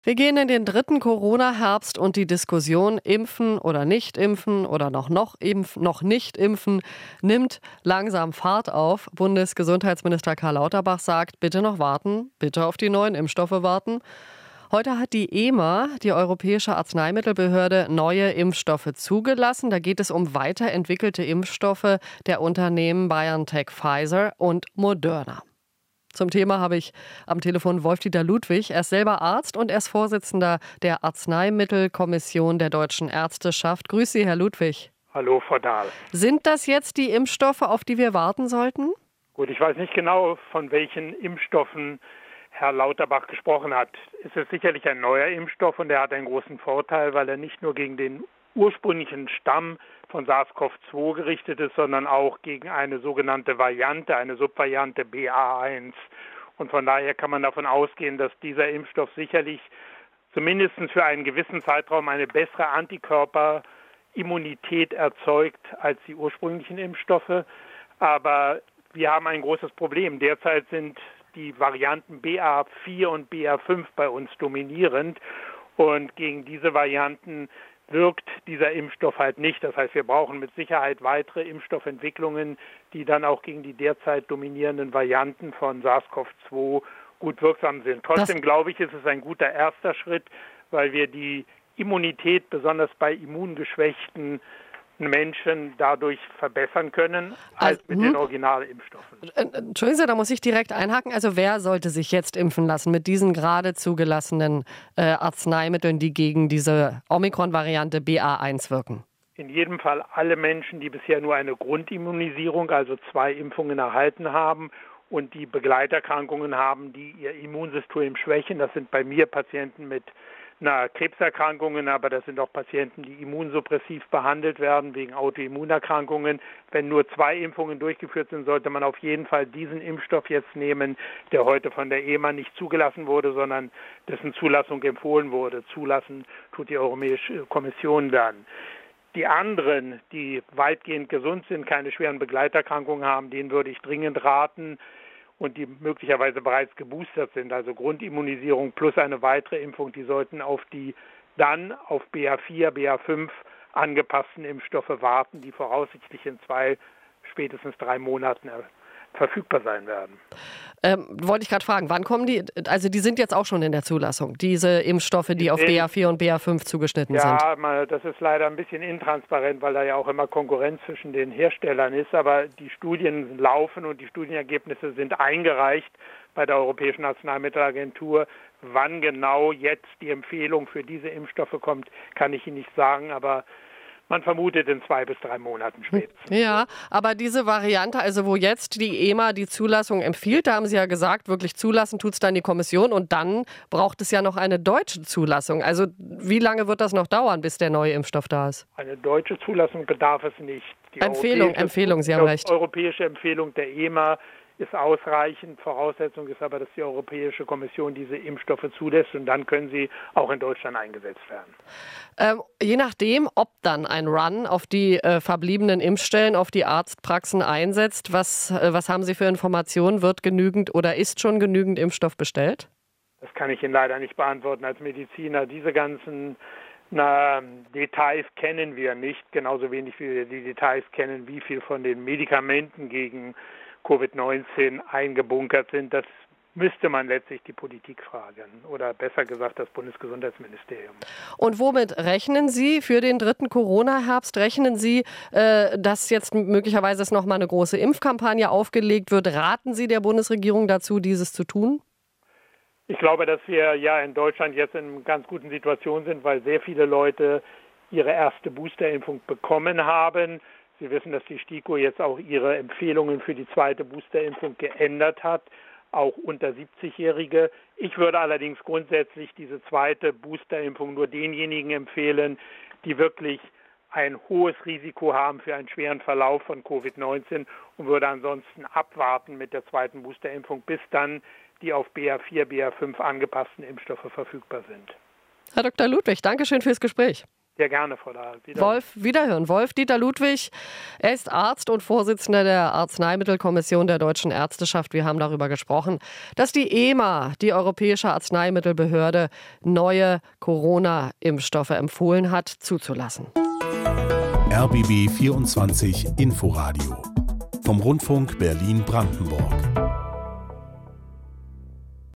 Wir gehen in den dritten Corona-Herbst und die Diskussion impfen oder nicht impfen oder noch nicht impfen nimmt langsam Fahrt auf. Bundesgesundheitsminister Karl Lauterbach sagt, bitte noch warten, bitte auf die neuen Impfstoffe warten. Heute hat die EMA, die Europäische Arzneimittelbehörde, neue Impfstoffe zugelassen. Da geht es um weiterentwickelte Impfstoffe der Unternehmen BioNTech, Pfizer und Moderna. Zum Thema habe ich am Telefon Wolf-Dieter Ludwig. Er ist selber Arzt und er ist Vorsitzender der Arzneimittelkommission der Deutschen Ärzteschaft. Grüß Sie, Herr Ludwig. Hallo, Frau Dahl. Sind das jetzt die Impfstoffe, auf die wir warten sollten? Gut, ich weiß nicht genau, von welchen Impfstoffen Herr Lauterbach gesprochen hat. Es ist sicherlich ein neuer Impfstoff und er hat einen großen Vorteil, weil er nicht nur gegen den ursprünglichen Stamm von SARS-CoV-2 gerichtet ist, sondern auch gegen eine sogenannte Variante, eine Subvariante BA1. Und von daher kann man davon ausgehen, dass dieser Impfstoff sicherlich zumindest für einen gewissen Zeitraum eine bessere Antikörperimmunität erzeugt als die ursprünglichen Impfstoffe. Aber wir haben ein großes Problem. Derzeit sind die Varianten BA4 und BA5 bei uns dominierend und gegen diese Varianten wirkt dieser Impfstoff halt nicht. Das heißt, wir brauchen mit Sicherheit weitere Impfstoffentwicklungen, die dann auch gegen die derzeit dominierenden Varianten von SARS-CoV-2 gut wirksam sind. Trotzdem glaube ich, ist es ein guter erster Schritt, weil wir die Immunität besonders bei immungeschwächten Menschen dadurch verbessern können, als mit den Originalimpfstoffen. Entschuldigen Sie, da muss ich direkt einhaken. Also wer sollte sich jetzt impfen lassen mit diesen gerade zugelassenen Arzneimitteln, die gegen diese Omikron-Variante BA1 wirken? In jedem Fall alle Menschen, die bisher nur eine Grundimmunisierung, also 2 Impfungen erhalten haben und die Begleiterkrankungen haben, die ihr Immunsystem schwächen. Das sind bei mir Patienten mit Krebserkrankungen, aber das sind auch Patienten, die immunsuppressiv behandelt werden wegen Autoimmunerkrankungen. Wenn nur 2 Impfungen durchgeführt sind, sollte man auf jeden Fall diesen Impfstoff jetzt nehmen, der heute von der EMA nicht zugelassen wurde, sondern dessen Zulassung empfohlen wurde. Zulassen tut die Europäische Kommission dann. Die anderen, die weitgehend gesund sind, keine schweren Begleiterkrankungen haben, denen würde ich dringend raten, und die möglicherweise bereits geboostert sind, also Grundimmunisierung plus eine weitere Impfung, die sollten auf die dann auf BA4, BA5 angepassten Impfstoffe warten, die voraussichtlich in 2, spätestens 3 Monaten verfügbar sein werden. Wollte ich gerade fragen, wann kommen die? Also die sind jetzt auch schon in der Zulassung, diese Impfstoffe, die auf BA4 und BA5 zugeschnitten sind. Ja, das ist leider ein bisschen intransparent, weil da ja auch immer Konkurrenz zwischen den Herstellern ist. Aber die Studien laufen und die Studienergebnisse sind eingereicht bei der Europäischen Arzneimittelagentur. Wann genau jetzt die Empfehlung für diese Impfstoffe kommt, kann ich Ihnen nicht sagen, aber man vermutet in 2 bis 3 Monaten spätestens. Ja, aber diese Variante, also wo jetzt die EMA die Zulassung empfiehlt, da haben Sie ja gesagt, wirklich zulassen tut es dann die Kommission und dann braucht es ja noch eine deutsche Zulassung. Also wie lange wird das noch dauern, bis der neue Impfstoff da ist? Eine deutsche Zulassung bedarf es nicht. Die Empfehlung, Sie haben recht. Die europäische Empfehlung der EMA ist ausreichend. Voraussetzung ist aber, dass die Europäische Kommission diese Impfstoffe zulässt und dann können sie auch in Deutschland eingesetzt werden. Je nachdem, ob dann ein Run auf die verbliebenen Impfstellen, auf die Arztpraxen einsetzt, was haben Sie für Informationen? Wird genügend oder ist schon genügend Impfstoff bestellt? Das kann ich Ihnen leider nicht beantworten als Mediziner. Diese ganzen Details kennen wir nicht, genauso wenig wie wir die Details kennen, wie viel von den Medikamenten gegen Covid-19 eingebunkert sind. Das müsste man letztlich die Politik fragen oder besser gesagt das Bundesgesundheitsministerium. Und womit rechnen Sie für den dritten Corona-Herbst? Rechnen Sie, dass jetzt möglicherweise noch mal eine große Impfkampagne aufgelegt wird? Raten Sie der Bundesregierung dazu, dieses zu tun? Ich glaube, dass wir ja in Deutschland jetzt in einer ganz guten Situation sind, weil sehr viele Leute ihre erste Boosterimpfung bekommen haben. Sie wissen, dass die STIKO jetzt auch ihre Empfehlungen für die zweite Boosterimpfung geändert hat, auch unter 70-Jährige. Ich würde allerdings grundsätzlich diese zweite Boosterimpfung nur denjenigen empfehlen, die wirklich ein hohes Risiko haben für einen schweren Verlauf von Covid-19 und würde ansonsten abwarten mit der zweiten Boosterimpfung, bis dann die auf BA4, BA5 angepassten Impfstoffe verfügbar sind. Herr Dr. Ludwig, danke schön fürs Gespräch. Sehr gerne, Frau Dahl. Wiederhören. Wolf-Dieter Ludwig, er ist Arzt und Vorsitzender der Arzneimittelkommission der Deutschen Ärzteschaft. Wir haben darüber gesprochen, dass die EMA, die Europäische Arzneimittelbehörde, neue Corona-Impfstoffe empfohlen hat, zuzulassen. RBB 24 Inforadio vom Rundfunk Berlin-Brandenburg.